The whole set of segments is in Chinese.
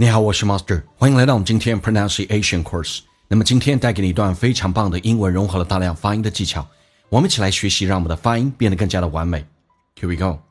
你好，我是 Master， 欢迎来到我们今天 Pronunciation Course。那么今天带给你一段非常棒的英文，融合了大量发音的技巧，我们一起来学习，让我们的发音变得更加的完美。Here we go.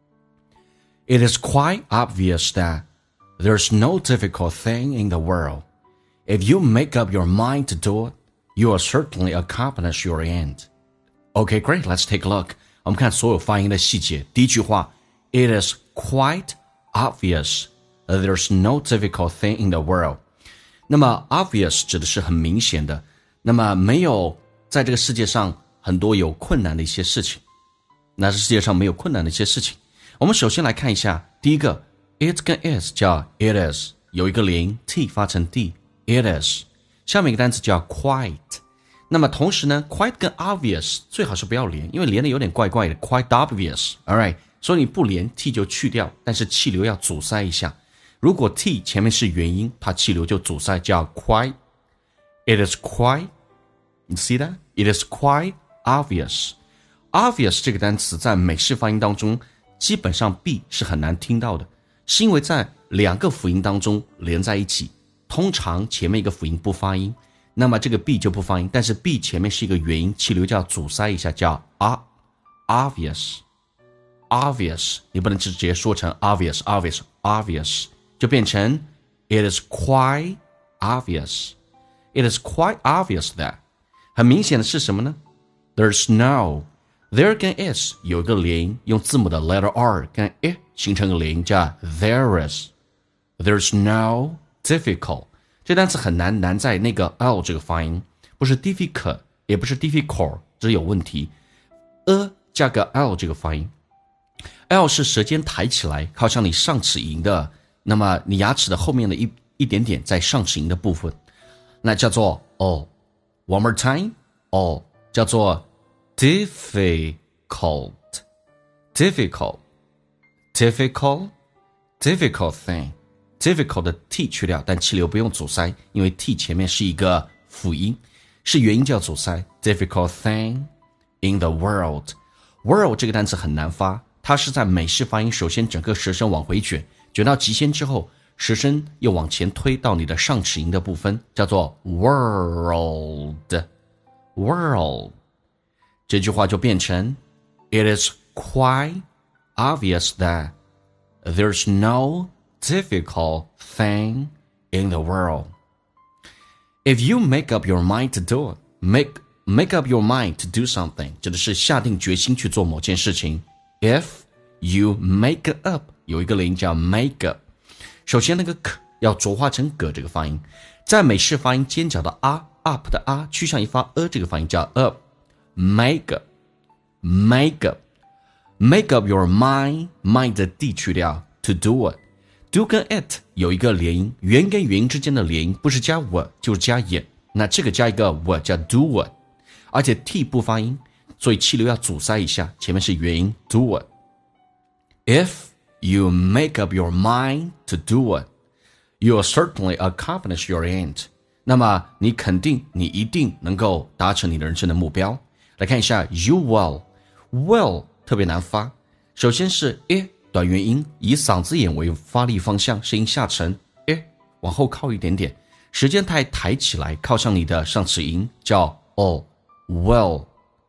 It is quite obvious that there's no difficult thing in the world. If you make up your mind to do it, you will certainly accomplish your end. Okay, great. Let's take a look. 我们看所有发音的细节。第一句话 It is quite obvious there's no difficult thing in the world. 那么 obvious 指的是很明显的，那么没有在这个世界上很多有困难的一些事情，那是世界上没有困难的一些事情。我们首先来看一下第一个 it 跟 is 叫 it is， 有一个连音 t 发成 d， it is。 下面一个单词叫 quite， 那么同时呢 quite 跟 obvious 最好是不要连，因为连的有点怪怪的 quite obvious， alright， 所以你不连 t 就去掉，但是气流要阻塞一下，如果 t 前面是元音，它气流就阻塞，叫 quite。 It is quite, you see that? It is quite obvious. Obvious 这个单词在美式发音当中基本上 b 是很难听到的，是因为在两个辅音当中连在一起，通常前面一个辅音不发音，那么这个 b 就不发音，但是 b 前面是一个元音，气流就要阻塞一下，叫 obvious。 obvious 你不能直接说成 obvious 就变成 It is quite obvious. It is quite obvious that. 很明显的是什么呢？ There's no. There 跟 is 有一个连音，用字母的 letter R 跟 I 形成个连音，叫 there is. There's no difficult. 这单词很难，难在那个 L 这个发音，不是 difficult 也不是 difficult， 这有问题。加个 L 这个发音， L 是舌尖抬起来靠向你上齿龈的，那么你牙齿的后面的一点点在上齿龈的部分，那叫做 One more time. 叫做 difficult. thing. Difficult 的 t 去掉，但气流不用阻塞，因为 t 前面是一个辅音，是元音就要阻塞。Difficult thing in the world. World 这个单词很难发，它是在美式发音，首先整个舌身往回卷到极限之后，舌身又往前推到你的上齿龈的部分，叫做 world。 这句话就变成 It is quite obvious that there's no difficult thing in the world. If you make up your mind to do it, make up your mind to do something 指的是下定决心去做某件事情。 If you make up 有一个连音叫 make up， 首先那个 k 要浊化成 g 这个发音，在美式发音尖角的 up 的趋向一发这个发音叫 up。 make up your mind 的 d 去掉 to do it。 do 跟 it 有一个连音，元跟元音之间的连音不是加我就是加也，那这个加一个我叫 do it， 而且 t 不发音，所以气流要阻塞一下，前面是元音 do it。 If you make up your mind to do it, you will certainly accomplish your end. 那么你一定能够达成你的人生的目标。来看一下 you will 特别难发，首先是 短元音，以嗓子眼为发力方向，声音下沉，往后靠一点点，舌尖抬起来靠向你的上齿龈，叫 will。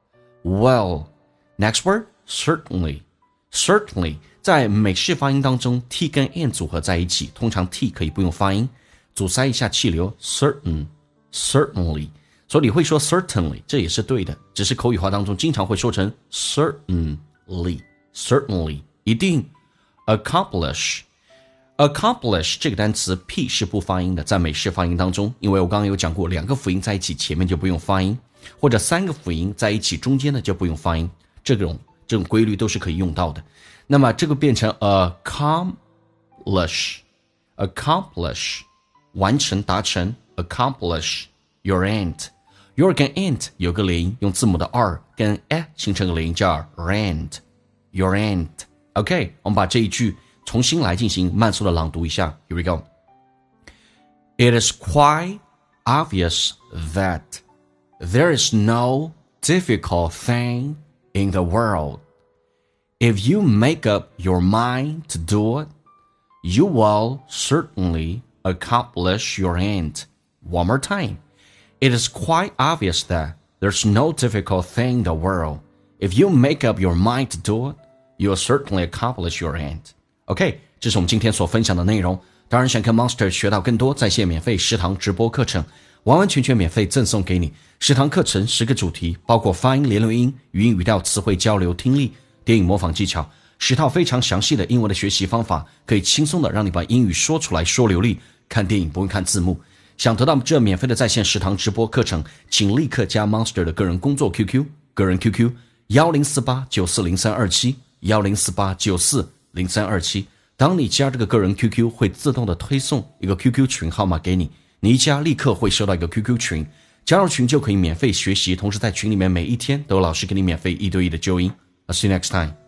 Next word certainly 在美式发音当中 t 跟 n 组合在一起，通常 t 可以不用发音，阻塞一下气流 certainly， 所以你会说 certainly 这也是对的，只是口语化当中经常会说成 certainly 一定。 accomplish 这个单词 p 是不发音的，在美式发音当中，因为我刚刚有讲过，两个辅音在一起前面就不用发音，或者三个辅音在一起中间的就不用发音，这种规律都是可以用到的。那么这个变成 accomplish 完成达成 accomplish your end。 your 跟 end 有个连音，用字母的 r 跟 a 形成个连音叫 your end。 OK， 我们把这一句重新来进行慢速的朗读一下。 Here we go. It is quite obvious that there is no difficult thing in the world. If you make up your mind to do it, you will certainly accomplish your end. One more time. It is quite obvious that there's no difficult thing in the world. If you make up your mind to do it, you'll certainly accomplish your end. OK, 这是我们今天所分享的内容。当然想跟 Monster 学到更多在线免费10堂直播课程，完完全全免费赠送给你。10堂课程10个主题，包括发音、连留音、语音语调、词汇交流、听力、电影模仿技巧，10套非常详细的英文的学习方法，可以轻松的让你把英语说出来，说流利。看电影不用看字幕。想得到这免费的在线10堂直播课程，请立刻加 Monster 的个人工作 QQ， 个人 QQ 1048940327 1048940327。当你加这个个人 QQ， 会自动的推送一个 QQ 群号码给你，你一加立刻会收到一个 QQ 群，加入群就可以免费学习，同时在群里面每一天都有老师给你免费1对1的纠音。I'll see you next time.